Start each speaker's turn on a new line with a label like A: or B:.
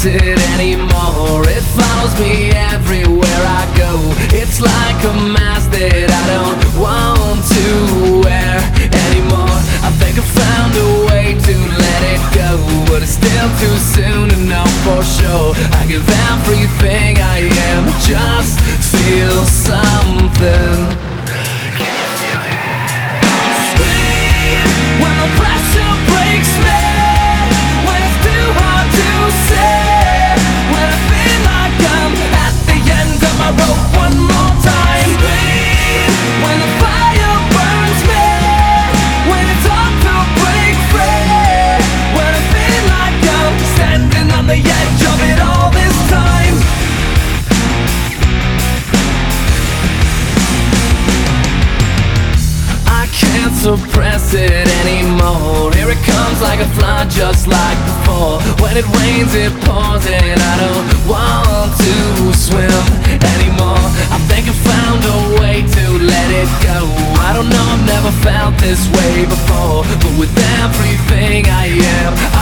A: suppress it anymore. It follows me everywhere I go. It's like a mask that I don't want to wear anymore. I think I found a way to let it go, but it's still too soon to know for sure. I give everything I am, just feel something. Scream when the pressure breaks me, when it's too hard to say, when I feel like I'm at the end of my rope one more time. Scream when the fire burns me, when it's hard to break free, when I feel like I'm standing on the edge of it all this time. I can't suppress it anymore. Here it comes like a flood, just like before. When it rains it pours and I don't want to swim anymore. I think I found a way to let it go. I don't know, I've never felt this way before, but with everything I am,